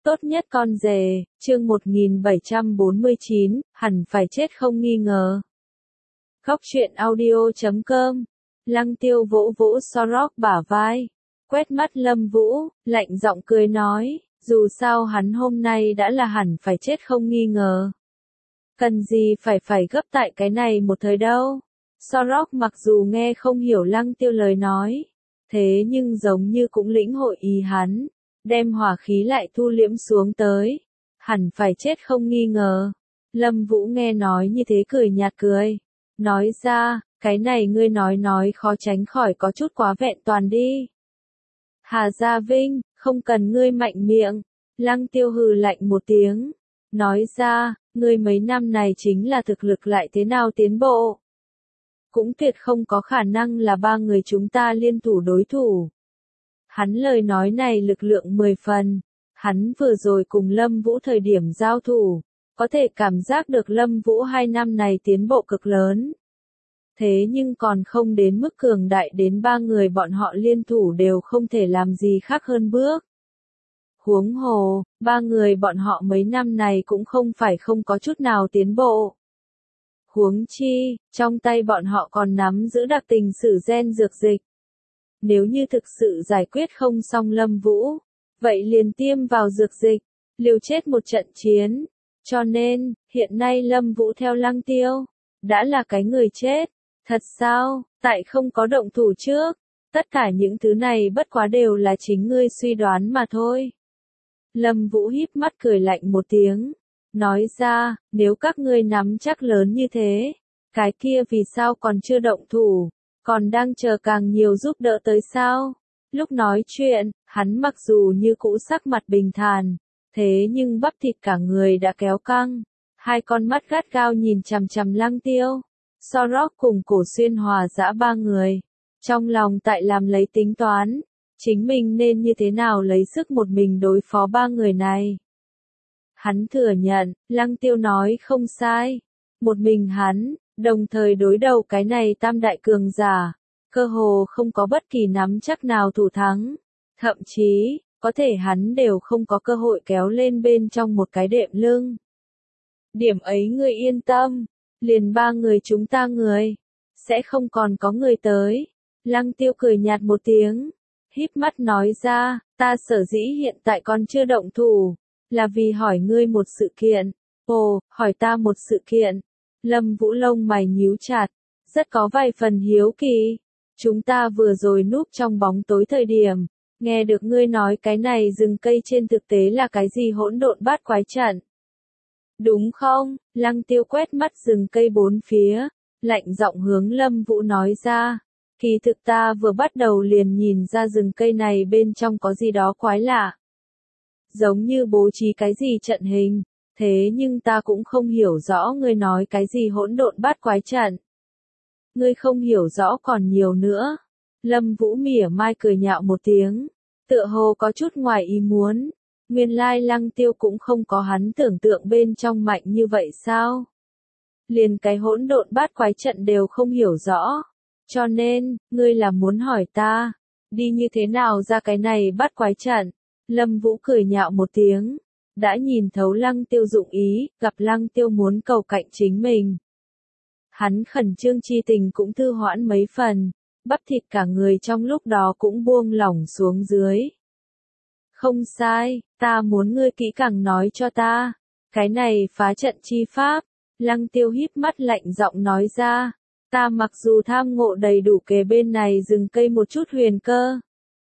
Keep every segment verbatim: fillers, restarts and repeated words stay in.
Tốt nhất con rể, chương một nghìn bảy trăm bốn mươi chín, hẳn phải chết không nghi ngờ. Góc truyện audio chấm com. Lăng Tiêu vỗ vỗ Sorok bả vai, quét mắt Lâm Vũ, lạnh giọng cười nói, dù sao hắn hôm nay đã là hẳn phải chết không nghi ngờ. Cần gì phải phải gấp tại cái này một thời đâu. Sorok mặc dù nghe không hiểu Lăng Tiêu lời nói, thế nhưng giống như cũng lĩnh hội ý hắn, đem hỏa khí lại thu liễm xuống tới. Hẳn phải chết không nghi ngờ. Lâm Vũ nghe nói như thế cười nhạt cười, nói ra, cái này ngươi nói nói khó tránh khỏi có chút quá vẹn toàn đi. Hà Gia Vinh, không cần ngươi mạnh miệng. Lăng Tiêu hừ lạnh một tiếng, nói ra, ngươi mấy năm này chính là thực lực lại thế nào tiến bộ. Cũng tuyệt không có khả năng là ba người chúng ta liên thủ đối thủ. Hắn lời nói này lực lượng mười phần, hắn vừa rồi cùng Lâm Vũ thời điểm giao thủ, có thể cảm giác được Lâm Vũ hai năm này tiến bộ cực lớn. Thế nhưng còn không đến mức cường đại đến ba người bọn họ liên thủ đều không thể làm gì khác hơn bước. Huống hồ, ba người bọn họ mấy năm này cũng không phải không có chút nào tiến bộ. Huống chi, trong tay bọn họ còn nắm giữ đặc tình sử gen dược dịch. Nếu như thực sự giải quyết không xong Lâm Vũ, vậy liền tiêm vào dược dịch, liều chết một trận chiến. Cho nên, hiện nay Lâm Vũ theo Lăng Tiêu, đã là cái người chết. Thật sao, tại không có động thủ trước, tất cả những thứ này bất quá đều là chính ngươi suy đoán mà thôi. Lâm Vũ híp mắt cười lạnh một tiếng, nói ra, nếu các ngươi nắm chắc lớn như thế, cái kia vì sao còn chưa động thủ, còn đang chờ càng nhiều giúp đỡ tới sao? Lúc nói chuyện, hắn mặc dù như cũ sắc mặt bình thản, thế nhưng bắp thịt cả người đã kéo căng, hai con mắt gắt gao nhìn chằm chằm Lăng Tiêu. Sorok cùng Cổ Xuyên Hòa dã ba người, trong lòng tại làm lấy tính toán, chính mình nên như thế nào lấy sức một mình đối phó ba người này. Hắn thừa nhận, Lăng Tiêu nói không sai, một mình hắn, đồng thời đối đầu cái này tam đại cường giả, cơ hồ không có bất kỳ nắm chắc nào thủ thắng, thậm chí, có thể hắn đều không có cơ hội kéo lên bên trong một cái đệm lưng. Điểm ấy ngươi yên tâm. Liền ba người chúng ta người, sẽ không còn có người tới. Lăng Tiêu cười nhạt một tiếng, híp mắt nói ra, ta sở dĩ hiện tại còn chưa động thủ, là vì hỏi ngươi một sự kiện. Ồ, hỏi ta một sự kiện. Lâm Vũ lông mày nhíu chặt, rất có vài phần hiếu kỳ. Chúng ta vừa rồi núp trong bóng tối thời điểm, nghe được ngươi nói cái này rừng cây trên thực tế là cái gì hỗn độn bát quái trận. Đúng không? Lăng Tiêu quét mắt rừng cây bốn phía, lạnh giọng hướng Lâm Vũ nói ra. Kỳ thực ta vừa bắt đầu liền nhìn ra rừng cây này bên trong có gì đó quái lạ. Giống như bố trí cái gì trận hình, thế nhưng ta cũng không hiểu rõ ngươi nói cái gì hỗn độn bát quái trận. Ngươi không hiểu rõ còn nhiều nữa. Lâm Vũ mỉa mai cười nhạo một tiếng, tựa hồ có chút ngoài ý muốn. Nguyên lai Lăng Tiêu cũng không có hắn tưởng tượng bên trong mạnh như vậy sao? Liền cái hỗn độn bát quái trận đều không hiểu rõ. Cho nên, ngươi là muốn hỏi ta, đi như thế nào ra cái này bát quái trận? Lâm Vũ cười nhạo một tiếng, đã nhìn thấu Lăng Tiêu dụng ý, gặp Lăng Tiêu muốn cầu cạnh chính mình. Hắn khẩn trương chi tình cũng thư hoãn mấy phần, bắp thịt cả người trong lúc đó cũng buông lỏng xuống dưới. Không sai, ta muốn ngươi kỹ càng nói cho ta. Cái này phá trận chi pháp. Lăng Tiêu híp mắt lạnh giọng nói ra. Ta mặc dù tham ngộ đầy đủ kề bên này rừng cây một chút huyền cơ.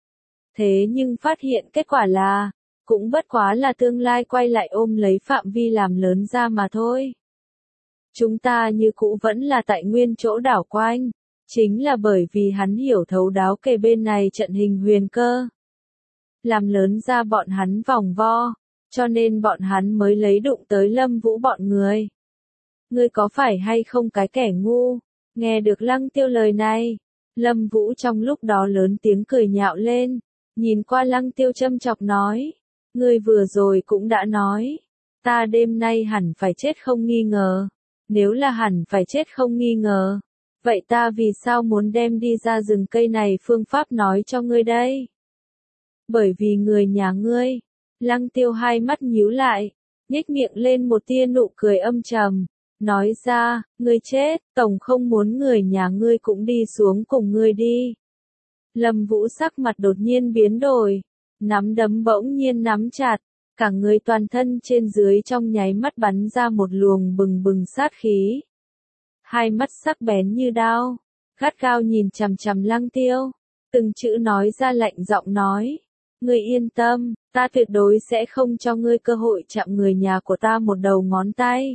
Thế nhưng phát hiện kết quả là, cũng bất quá là tương lai quay lại ôm lấy phạm vi làm lớn ra mà thôi. Chúng ta như cũ vẫn là tại nguyên chỗ đảo quanh. Chính là bởi vì hắn hiểu thấu đáo kề bên này trận hình huyền cơ. Làm lớn ra bọn hắn vòng vo, cho nên bọn hắn mới lấy đụng tới Lâm Vũ bọn người. Ngươi có phải hay không cái kẻ ngu? Nghe được Lăng Tiêu lời này, Lâm Vũ trong lúc đó lớn tiếng cười nhạo lên, nhìn qua Lăng Tiêu châm chọc nói, ngươi vừa rồi cũng đã nói, ta đêm nay hẳn phải chết không nghi ngờ, nếu là hẳn phải chết không nghi ngờ, vậy ta vì sao muốn đem đi ra rừng cây này phương pháp nói cho ngươi đây? Bởi vì người nhà ngươi, Lăng Tiêu hai mắt nhíu lại, nhếch miệng lên một tia nụ cười âm trầm, nói ra, ngươi chết, tổng không muốn người nhà ngươi cũng đi xuống cùng ngươi đi. Lâm Vũ sắc mặt đột nhiên biến đổi, nắm đấm bỗng nhiên nắm chặt, cả người toàn thân trên dưới trong nháy mắt bắn ra một luồng bừng bừng sát khí. Hai mắt sắc bén như đao, gắt gao nhìn chằm chằm Lăng Tiêu, từng chữ nói ra lạnh giọng nói, ngươi yên tâm, ta tuyệt đối sẽ không cho ngươi cơ hội chạm người nhà của ta một đầu ngón tay.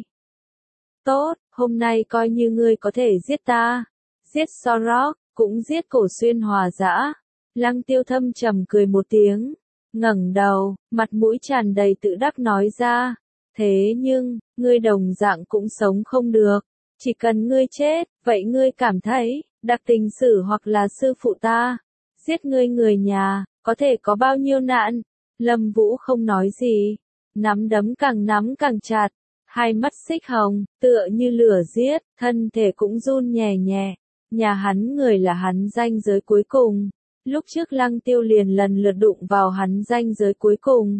Tốt, hôm nay coi như ngươi có thể giết ta, giết Sorok, cũng giết Cổ Xuyên Hòa Dã. Lăng Tiêu thâm trầm cười một tiếng, ngẩng đầu, mặt mũi tràn đầy tự đắc nói ra, thế nhưng, ngươi đồng dạng cũng sống không được, chỉ cần ngươi chết, vậy ngươi cảm thấy, đặc tình sử hoặc là sư phụ ta, giết ngươi người nhà, có thể có bao nhiêu nạn? Lâm Vũ không nói gì, nắm đấm càng nắm càng chặt, hai mắt xích hồng, tựa như lửa giết, thân thể cũng run nhẹ nhẹ. Nhà hắn người là hắn ranh giới cuối cùng. Lúc trước Lăng Tiêu liền lần lượt đụng vào hắn ranh giới cuối cùng.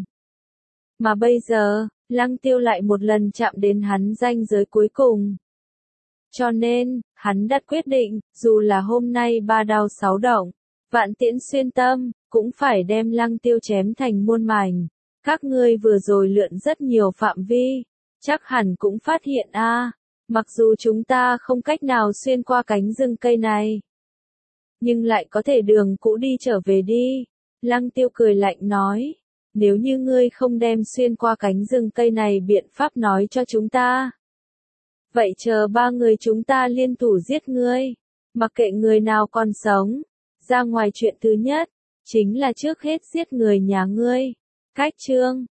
Mà bây giờ, Lăng Tiêu lại một lần chạm đến hắn ranh giới cuối cùng. Cho nên, hắn đã quyết định, dù là hôm nay ba đao sáu động, vạn tiễn xuyên tâm, cũng phải đem Lăng Tiêu chém thành muôn mảnh. Các ngươi vừa rồi lượn rất nhiều phạm vi, chắc hẳn cũng phát hiện a, à, mặc dù chúng ta không cách nào xuyên qua cánh rừng cây này, nhưng lại có thể đường cũ đi trở về đi. Lăng Tiêu cười lạnh nói, nếu như ngươi không đem xuyên qua cánh rừng cây này biện pháp nói cho chúng ta, vậy chờ ba người chúng ta liên thủ giết ngươi, mặc kệ người nào còn sống. Ra ngoài chuyện thứ nhất, chính là trước hết giết người nhà ngươi. Cách chương